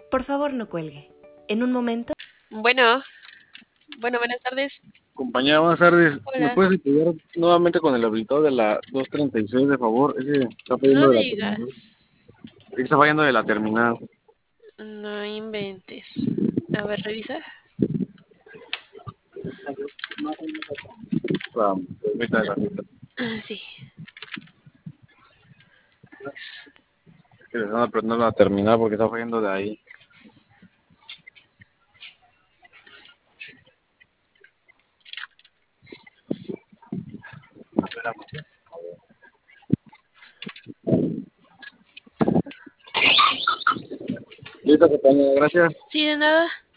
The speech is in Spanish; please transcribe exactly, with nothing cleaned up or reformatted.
Por favor, no cuelgue. En un momento. Bueno, bueno, buenas tardes. Compañera, buenas tardes. ¿Me Hola. puedes apoyar nuevamente con el habilitado de la doscientos treinta y seis, de favor? Ese está fallando No de la terminal. digas. Ese está fallando de la terminal. No inventes. A ver, revisa. Ah, permítame tantito. Ah, sí. Es que le están apretando la terminal porque está fallando de ahí. Listo, compañera, gracias. Sí, de nada.